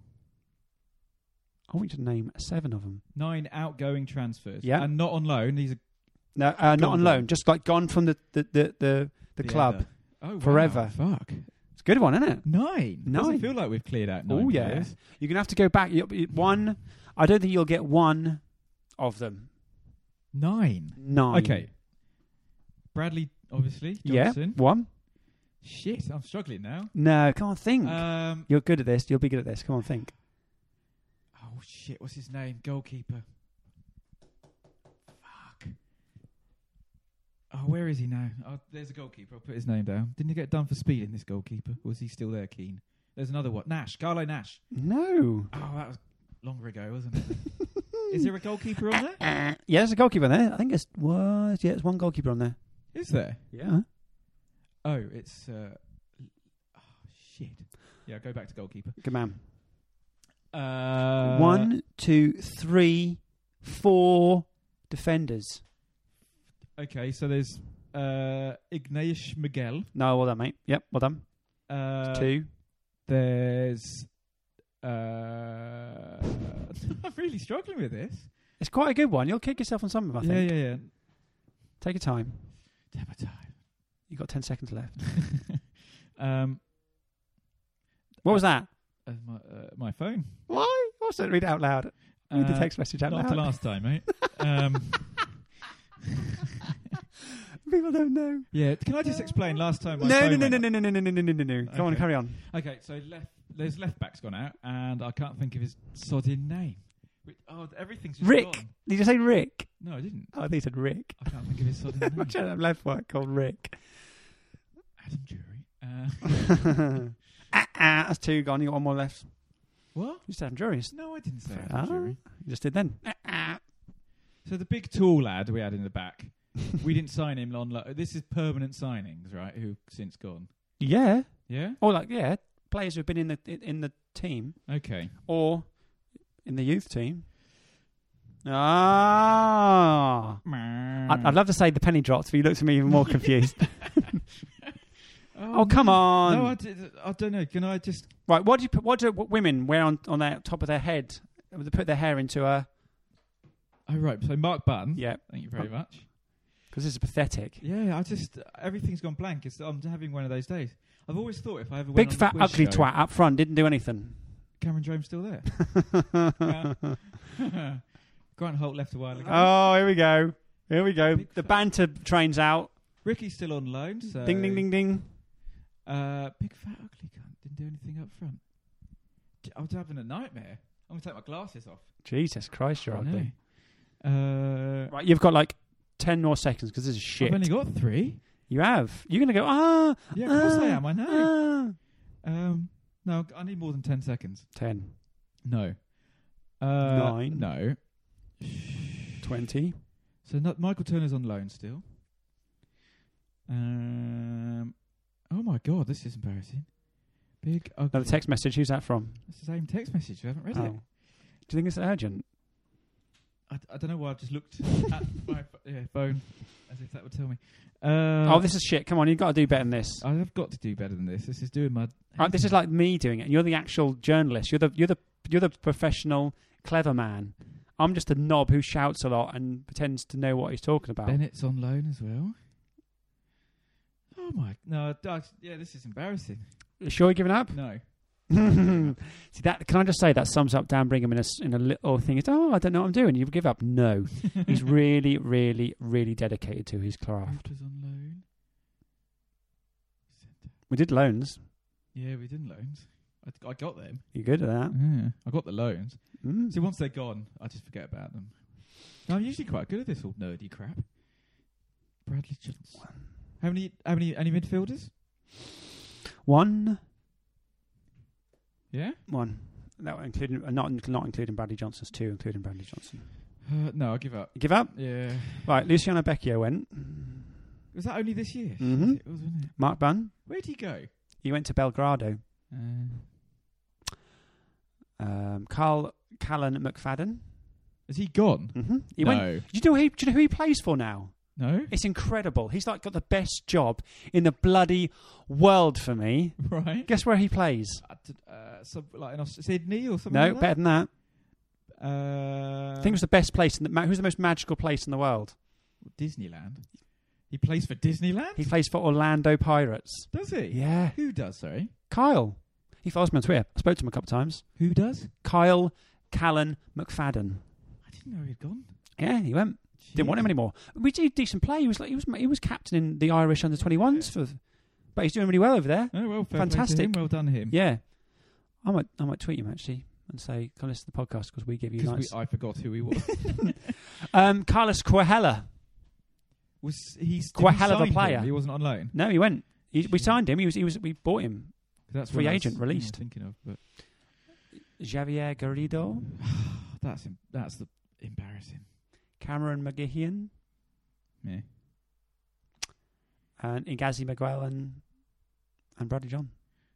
I want you to name 7 of them. 9 outgoing transfers. Yeah. And not on loan. These are... No, not on loan. Just like gone from the club. Oh, forever. Wow, fuck. It's a good one, isn't it? 9. Doesn't feel like we've cleared out 9 players. You're going to have to go back. One. I don't think you'll get one of them. 9. Okay. Bradley, obviously. Johnson. Yeah, 1. Shit, I'm struggling now. No, come on, think. You're good at this. You'll be good at this. Come on, think. Oh, shit. What's his name? Goalkeeper. Oh, where is he now? Oh, there's a goalkeeper. I'll put his name down. Didn't he get done for speeding, this goalkeeper? Or was he still there, Keane? There's another one. Nash. Carlo Nash. No. Oh, that was longer ago, wasn't it? Is there a goalkeeper on there? Yeah, there's a goalkeeper on there. I think it's one goalkeeper on there. Is there? Yeah. Oh, it's... shit. Yeah, go back to goalkeeper. Good man. 1, 2, 3, 4 defenders. Okay, so there's Ignatius Miguel. No, well done, mate. Yep, well done. 2. There's... I'm really struggling with this. It's quite a good one. You'll kick yourself on some of them, I think. Yeah. Take your time. Take my time. You've got 10 seconds left. What was that? My phone. Why? What's it? Read it out loud. Read the text message out loud. Not the last time, mate. People don't know. Yeah, can I just explain last time? No. Go on, carry on. Okay, so there's left back's gone out, and I can't think of his sodding name. Everything's just Rick. gone. Did you say Rick? No, I didn't. Oh, they said Rick. I can't think of his sodding name. Watch out, left back called Rick. Adam Jury. That's 2 gone. You got 1 more left. What? You said Adam Jury. No, I didn't say Adam Jury. You just did then. So the big tall lad we had in the back, we didn't sign him on. This is permanent signings, right? Who've since gone. Yeah. Yeah. Or players who've been in the team. Okay. Or in the youth team. I'd love to say the penny dropped, but you looked at me even more confused. Oh, come on! No, I don't know. Can I just right? What do women wear on their top of their head? They put their hair into a. Oh right, so Mark Button. Yeah, thank you very much. Because this is pathetic. Yeah, everything's gone blank. I'm having one of those days. I've always thought if I ever big fat ugly twat up front didn't do anything. Cameron Jones still there? Grant Holt left a while ago. Oh, here we go. Here we go. The banter train's out. Ricky's still on loan. So Ding, ding, ding, ding. Big fat ugly cunt didn't do anything up front. I was having a nightmare. I'm going to take my glasses off. Jesus Christ, you're ugly. Right, you've got like 10 more seconds because this is shit. I've only got 3. You have. You're going to go, Yeah, of course I am. I know. No, I need more than 10 seconds. 10. No. 9. No. 20. So Michael Turner's on loan still. Oh my God, this is embarrassing. Big ugly. Another text message. Who's that from? It's the same text message. I haven't read it. Do you think it's urgent? I don't know why I've just looked at my phone as if that would tell me. This is shit. Come on, you've got to do better than this. I have got to do better than this. This is doing my. This is like me doing it. You're the actual journalist. You're the professional, clever man. I'm just a knob who shouts a lot and pretends to know what he's talking about. Bennett's on loan as well. Oh my this is embarrassing. You sure you're giving up? No. See that? Can I just say that sums up Dan Brigham in a little thing? It's I don't know what I'm doing. You give up? No. He's really, really, really dedicated to his craft. Was on loan. We did loans. Yeah, we did loans. I got them. You're good at that. Yeah, I got the loans. See, once they're gone, I just forget about them. No, I'm usually quite good at this all nerdy crap. Bradley Johnson. How many midfielders? 1. Yeah? 1. That including not including Bradley Johnson's 2, including Bradley Johnson. No, I give up. You give up? Yeah. Right, Luciano Becchio went. Was that only this year? Mm-hmm. It was, wasn't it? Mark Bunn. Where'd he go? He went to Belgrado. Carl Callan McFadden. Has he gone? Mm-hmm. No. Do you know who he plays for now? No. It's incredible. He's like got the best job in the bloody world for me. Right. Guess where he plays? Like in Sydney or something. No, like that? better than that. I think it was the best place. Who's the most magical place in the world? Disneyland. He plays for Disneyland? He plays for Orlando Pirates. Does he? Yeah. Who does, sorry? Kyle. He follows me on Twitter. I spoke to him a couple of times. Who does? Kyle Callan McFadden. I didn't know he'd gone. Yeah, he went. Jeez. Didn't want him anymore. We did decent play. He was captain in the Irish under-21s but he's doing really well over there. Oh, well, fantastic. Well done him. Yeah. I might tweet him actually and say, come listen to the podcast because we give you nice. I forgot who he was. Carlos Quahela. Was he Quahela the player? He wasn't on loan. No, he went. We signed him. We bought him. That's free agent released. Thinking of, but Javier Garrido. That's embarrassing. Cameron McGeehan. Yeah. And Igazi Miguel and Bradley John.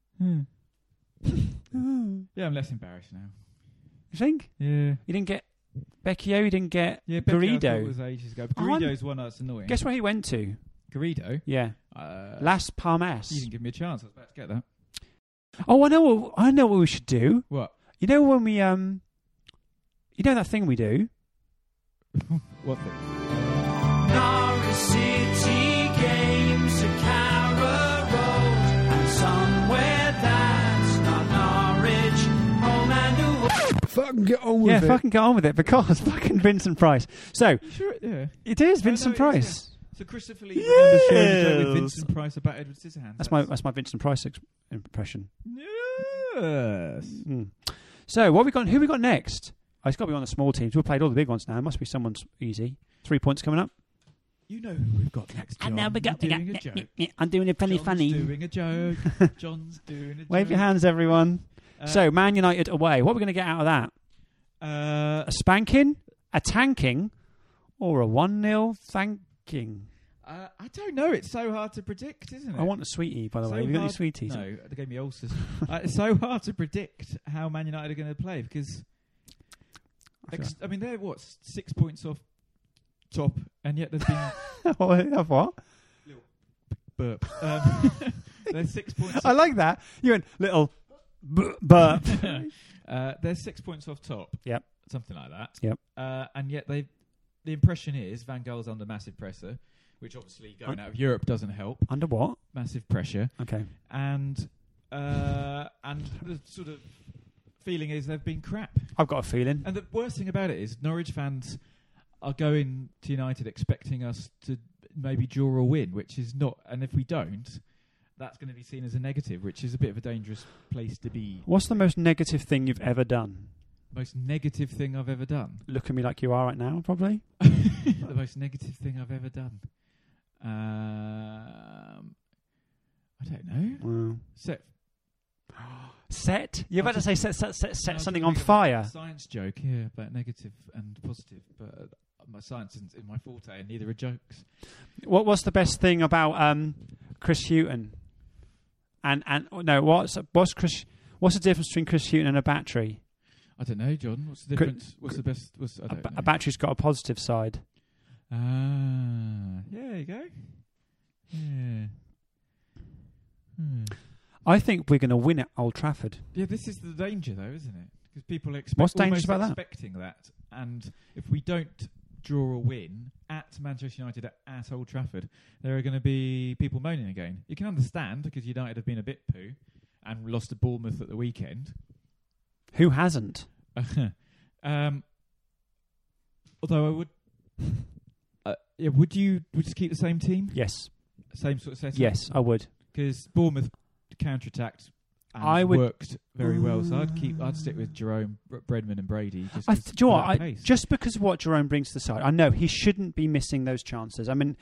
Yeah, I'm less embarrassed now. You think? Yeah. You didn't get Becchio, you didn't get Garrido. Garrido. Was ages ago. But Garrido's one that's annoying. Guess where he went to? Garrido? Yeah. Las Palmas. You didn't give me a chance. I was about to get that. Oh, I know what we should do. What? You know when we you know that thing we do? What thing? Norwich City Games at Carrow Road, and somewhere that's not Norwich, home and away. Fucking get on with it. Yeah, fucking get on with it because fucking Vincent Price. So Sure, yeah. it is Vincent Price. It is, yeah. So Christopher Lee remembers sharing a joke with Vincent Price about Edward Scissorhands. That's my Vincent Price impression. Yes. So what we got? Who we got next? It's got to be one of the small teams. We've played all the big ones now. It must be someone's easy. 3 points coming up. You know who we've got next, John. And now we got doing a joke. I'm doing a funny. John's doing a joke. John's doing a joke. Wave your hands, everyone. So Man United away. What are we going to get out of that? A spanking, a tanking, or a 1-0 thanking? I don't know. It's so hard to predict, isn't it? I want a sweetie, by the way. Have you got any sweeties? No, they gave me ulcers. It's so hard to predict how Man United are going to play because, I mean, they're 6 points off top, and yet there's been what? Little burp. They're 6 points. I like that. You went little burp. They're 6 points off top. Yep, something like that. Yep. And yet the impression is Van Gaal's under massive pressure, which obviously going out of Europe doesn't help. Under what? Massive pressure. Okay. And the sort of feeling is they've been crap. I've got a feeling. And the worst thing about it is Norwich fans are going to United expecting us to maybe draw or win, which is not. And if we don't, that's going to be seen as a negative, which is a bit of a dangerous place to be. What's the most negative thing you've ever done? Most negative thing I've ever done? Look at me like you are right now, probably. The most negative thing I've ever done? I don't know. Wow. Set? You're about to say set something on fire. Science joke, yeah, about negative and positive, but my science isn't in my forte, and neither are jokes. What's the best thing about Chris Hughton? And no, what's the difference between Chris Hughton and a battery? I don't know, John. What's the difference? What's the best? A battery's got a positive side. Yeah, there you go. Yeah. I think we're going to win at Old Trafford. Yeah, this is the danger, though, isn't it? Because people are What's dangerous about that? Expecting that, and if we don't draw or win at Manchester United at Old Trafford, there are going to be people moaning again. You can understand because United have been a bit poo and lost to Bournemouth at the weekend. Who hasn't? Although I would, would you just keep the same team? Yes. Same sort of setup. Yes, I would. Because Bournemouth counter-attacked and worked very well. So I'd stick with Jerome, Bredman and Brady. Just because of what Jerome brings to the side, I know he shouldn't be missing those chances. I mean,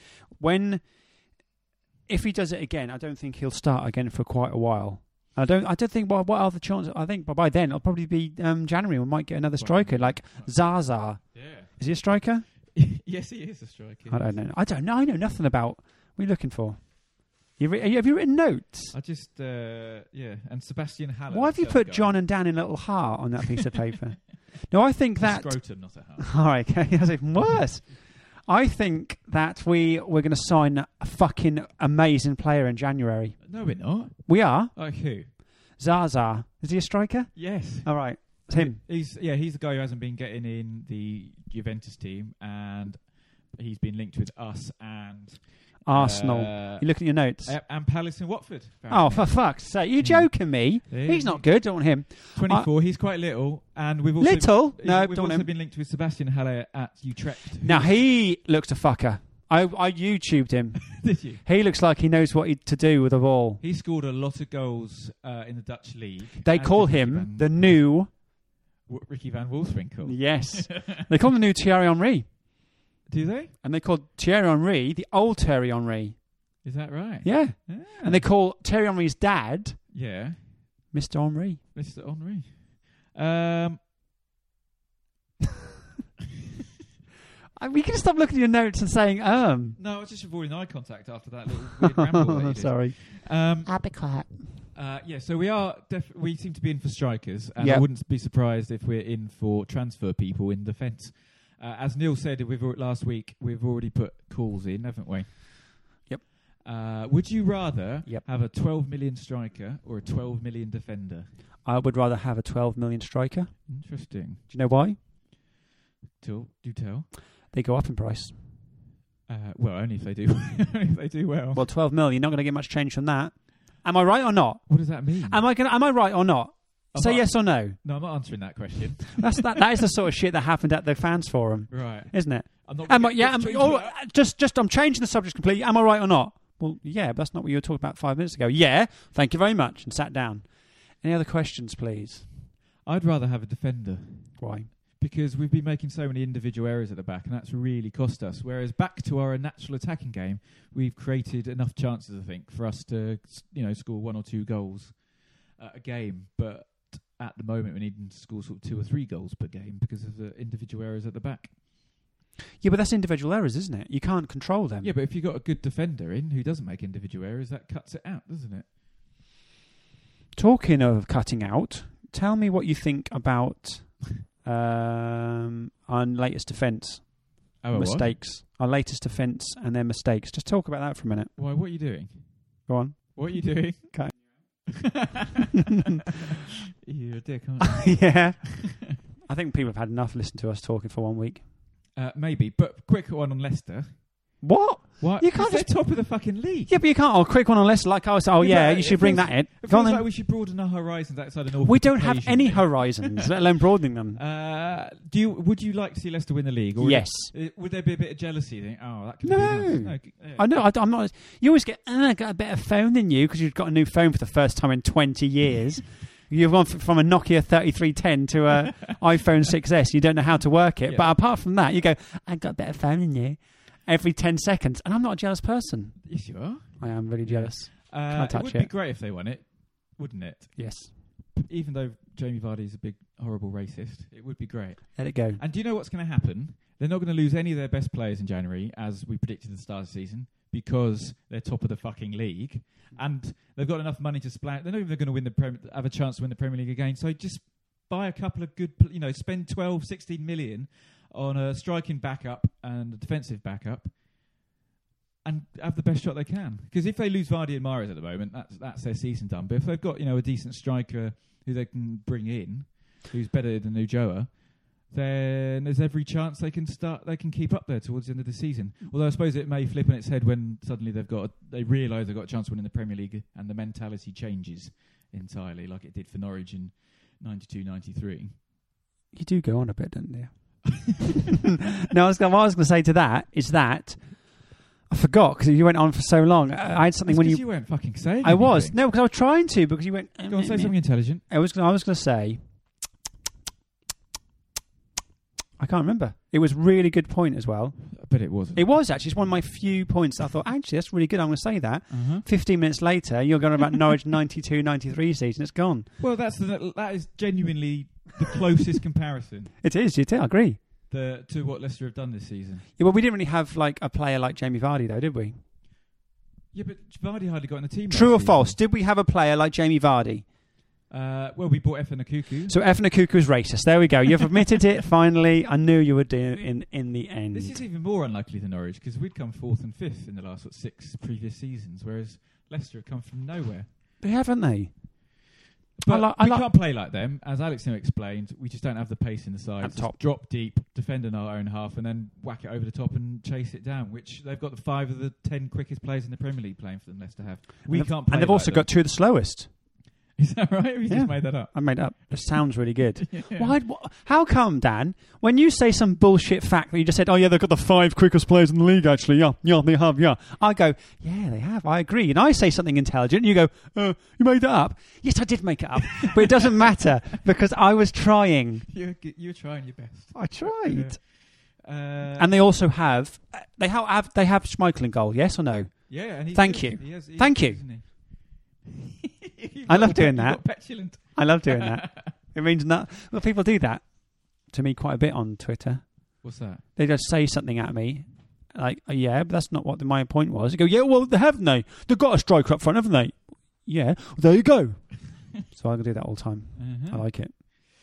if he does it again, I don't think he'll start again for quite a while. I don't think. What are the chances? I think by then it'll probably be January. We might get another striker like Zaza. Yeah, is he a striker? Yes, he is a striker. I don't know. I know nothing about. What are you looking for? Have you written notes? I just, and Sebastian Haller. Why have you put John and Dan in a little heart on that piece of paper? No, I think that... Scrotum, not a heart. All right, okay, that's even worse. I think that we're going to sign a fucking amazing player in January. No, we're not. We are. Like who? Zaza. Is he a striker? Yes. All right, it's him. He's the guy who hasn't been getting in the Juventus team, and he's been linked with us and... Arsenal. You looking at your notes? And Palace and Watford. Oh, for fuck's sake. You joking me? He's not good. Don't want him. 24. He's quite little. And we've also... Little? No, we've also been linked with Sebastian Haller at Utrecht. Now, he looks a fucker. I YouTubed him. Did you? He looks like he knows what to do with the ball. He scored a lot of goals in the Dutch league. They call him the new... Ricky van Wolfswinkel. Yes. They call him the new Thierry Henry. Do they? And they call Thierry Henry the old Thierry Henry. Is that right? Yeah. And they call Thierry Henry's dad Mr. Henry. Mr. Henry. We can stop looking at your notes and saying, No, I was just avoiding eye contact after that little weird ramble. I'm sorry. I'll be quiet. So we seem to be in for strikers, and I wouldn't be surprised if we're in for transfer people in defence. As Neil said last week, we've already put calls in, haven't we? Yep. Would you rather have a 12 million striker or a 12 million defender? I would rather have a 12 million striker. Interesting. Do you know why? Do tell. They go up in price. Well, only if they do. Only if they do well. Well, 12 million, you're not going to get much change from that. Am I right or not? What does that mean? Am I right or not? Say yes or no. No, I'm not answering that question. That is the sort of shit that happened at the fans forum, right? Isn't it? I'm changing the subject completely. Am I right or not? Well, yeah, but that's not what you were talking about 5 minutes ago. Yeah, thank you very much, and sat down. Any other questions, please? I'd rather have a defender. Why? Because we've been making so many individual errors at the back, and that's really cost us. Whereas back to our natural attacking game, we've created enough chances, I think, for us to score 1 or 2 goals a game, but at the moment we need to score sort of 2 or 3 goals per game because of the individual errors at the back. Yeah, but that's individual errors, isn't it? You can't control them. Yeah, but if you've got a good defender in who doesn't make individual errors, that cuts it out, doesn't it? Talking of cutting out, tell me what you think about our latest defence mistakes. What? Our latest defence and their mistakes. Just talk about that for a minute. Why? What are you doing? Go on. What are you doing? Okay. You're a dick, aren't you? Yeah. I think people have had enough listening to us talking for 1 week. Maybe, but quick one on Leicester. What? What? You can't They're just top of the fucking league. Yeah, but you can't. Oh, quick one on Leicester. Like I was. Oh yeah, you should bring that in. It feels like we should broaden our horizons outside of North. We don't have any horizons, let alone broadening them. Would you like to see Leicester win the league? Or yes. Would there be a bit of jealousy? Think, that could no. be nice. I know. I'm not. You always get. I got a better phone than you because you've got a new phone for the first time in 20 years. You've gone from a Nokia 3310 to a iPhone 6S. You don't know how to work it. Yeah. But apart from that, you go, I've got a better phone than you every 10 seconds. And I'm not a jealous person. Yes, you are. I am really jealous. Can I touch it? Would be great if they won it, wouldn't it? Yes. Even though Jamie Vardy is a big, horrible racist, it would be great. Let it go. And do you know what's going to happen? They're not going to lose any of their best players in January, as we predicted at the start of the season, because they're top of the fucking league. And they've got enough money to splash. They're not even going to have a chance to win the Premier League again. So just buy a couple of good, spend 12, 16 million on a striking backup and a defensive backup and have the best shot they can. Because if they lose Vardy and Mahrez at the moment, that's their season done. But if they've got, a decent striker who they can bring in, who's better than Ulloa, then there's every chance they can keep up there towards the end of the season. Although I suppose it may flip on its head when suddenly they realise they've got a chance to win in the Premier League and the mentality changes entirely, like it did for Norwich in 92-93. You do go on a bit, don't you? No, what I was going to say to that is that I forgot because you went on for so long. I had something when you weren't fucking saying. I was because I was trying to because you went. Go on, say something intelligent. I was going to say. I can't remember. It was a really good point as well. But it wasn't. It was actually. It's one of my few points that I thought, actually, that's really good. I'm going to say that. 15 minutes later, you're going about Norwich 92-93 season. It's gone. Well, that is genuinely the closest comparison. It is. I agree. To what Leicester have done this season. Yeah, well, we didn't really have like a player like Jamie Vardy, though, did we? Yeah, but Vardy hardly got in the team. True or false? Did we have a player like Jamie Vardy? Well, we bought Efe Nkuku. So Efe Nkuku is racist. There we go. You've admitted it finally. I knew you would do it in the end. This is even more unlikely than Norwich because we'd come 4th and 5th in the last 6 previous seasons, whereas Leicester have come from nowhere. They haven't they? But we can't play like them. As Alex explained, we just don't have the pace in the side. Top. Drop deep, defend in our own half, and then whack it over the top and chase it down, which they've got 5 of the 10 quickest players in the Premier League playing for them, Leicester have. We can't play and they've also got 2 of the slowest. Is that right? Or you just made that up? I made it up. It sounds really good. Yeah. How come, Dan, when you say some bullshit fact that you just said, oh yeah, they've got the 5 quickest players in the league actually, yeah, they have, yeah. I go, yeah, they have, I agree. And I say something intelligent and you go, you made that up. Yes, I did make it up. But it doesn't matter because I was trying. You were trying your best. I tried. And they also have, they have Schmeichel in goal, yes or no? Yeah. And Thank you. Thank you. I love doing that. I love doing that. It means not. Well, people do that to me quite a bit on Twitter. What's that? They just say something at me, like, yeah, but that's not what my point was. They go, yeah, well, haven't they? They've got a striker up front, haven't they? Yeah, well, there you go. So I can do that all the time. I like it.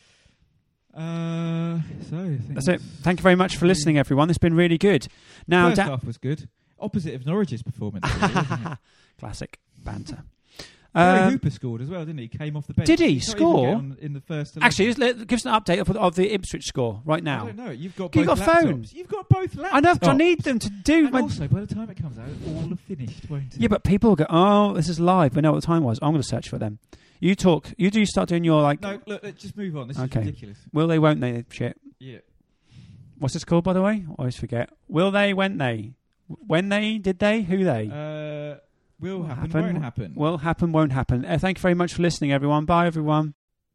That's it. Thank you very much for listening, everyone. It's been really good. Now, first half was good. Opposite of Norwich's performance. Really, classic banter. Gary Hooper scored as well, didn't he? Came off the bench. Did he score? In the first 11. Actually, give us an update of the Ipswich score right now. I don't know. You've got both phones. You've got both laptops. I know, but I need them to do. And also, by the time it comes out, all are finished, won't it? Yeah, but people will go, oh, this is live. We know what the time was. I'm going to search for them. You talk. You do start doing your like. No, look, let's just move on. This is ridiculous. Will they? Won't they? Shit. Yeah. What's this called, by the way? I always forget. Will they? Won't they? When they? Did they? Who they? Will happen, won't happen. Will happen, won't happen. Thank you very much for listening, everyone. Bye, everyone.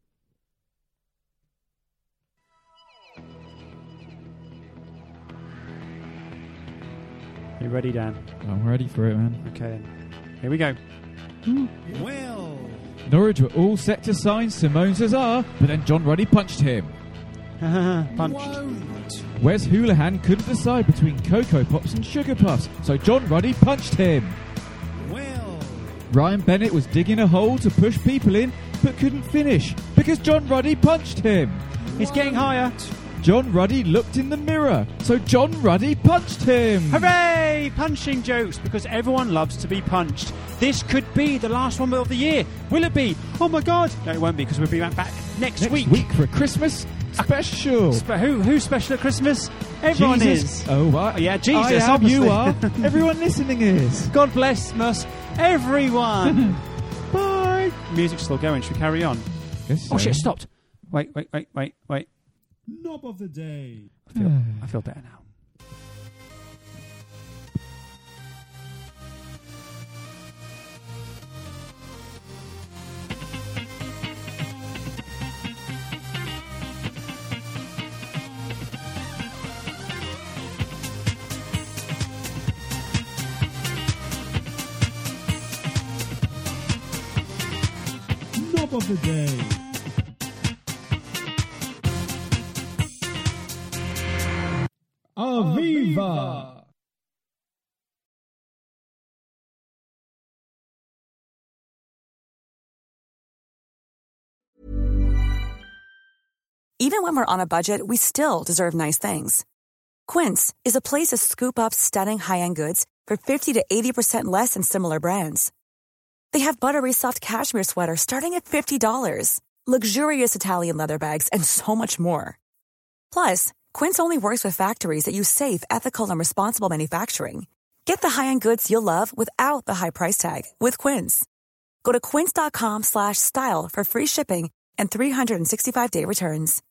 You ready, Dan? I'm ready for it, man. Okay, then. Here we go. Well, Norwich were all set to sign Simone Cesar, but then John Ruddy punched him. Punched. Wes Houlihan couldn't decide between Cocoa Pops and Sugar Puffs, so John Ruddy punched him. Ryan Bennett was digging a hole to push people in, but couldn't finish because John Ruddy punched him. He's getting higher. John Ruddy looked in the mirror, so John Ruddy punched him. Hooray! Punching jokes, because everyone loves to be punched. This could be the last one of the year. Will it be? Oh my God! No, it won't be, because we'll be back next week for a Christmas special. Who's special at Christmas? Everyone Jesus. is. Oh, what? Yeah, Jesus. I am, obviously. you are. Everyone listening is. God bless us, everyone. Bye. Music's still going. Should we carry on? Guess so. Oh shit! Stopped. Wait. Knob of the day. I feel better now. Knob of the day. Aviva. Even when we're on a budget, we still deserve nice things. Quince is a place to scoop up stunning high-end goods for 50 to 80% less than similar brands. They have buttery soft cashmere sweaters starting at $50, luxurious Italian leather bags, and so much more. Plus, Quince only works with factories that use safe, ethical, and responsible manufacturing. Get the high-end goods you'll love without the high price tag with Quince. Go to quince.com/style for free shipping and 365-day returns.